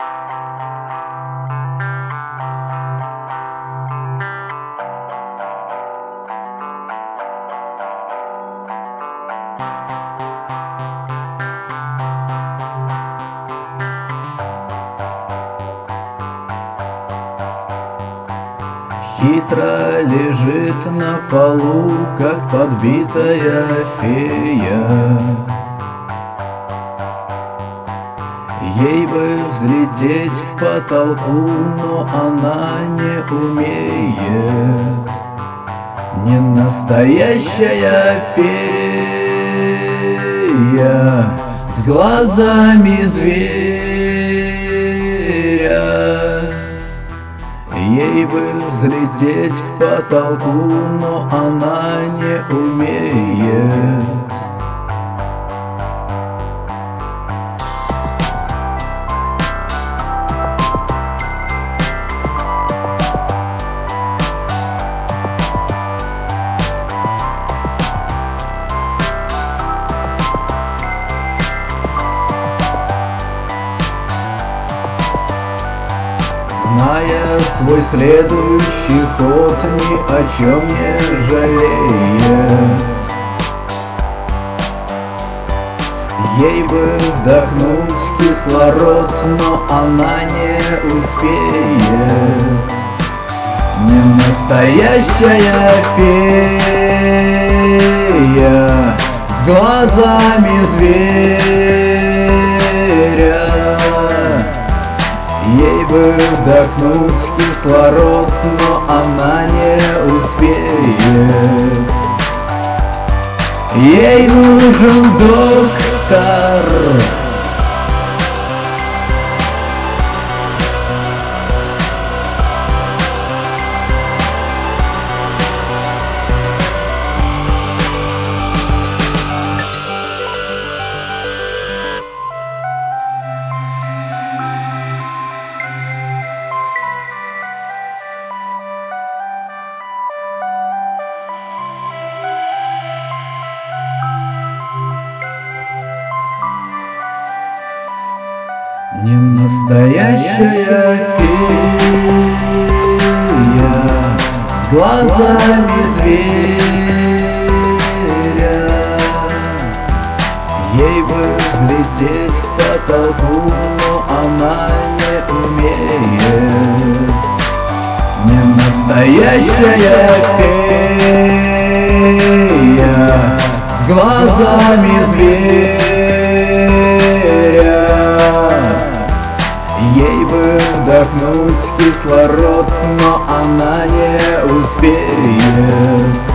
Хитро лежит на полу, как подбитая фея. Ей бы взлететь к потолку, но она не умеет. Не настоящая фея с глазами зверя. Ей бы взлететь к потолку, но она не умеет. Зная свой следующий ход, ни о чем не жалеет. Ей бы вдохнуть кислород, но она не успеет. Не настоящая фея с глазами зверя. Ей бы вдохнуть кислород, но она не успеет. Ей нужен доктор. Не настоящая фея с глазами зверя. Ей бы взлететь к потолку, но она не умеет. Не настоящая фея с глазами зверя. Ей бы вдохнуть кислород, но она не успеет.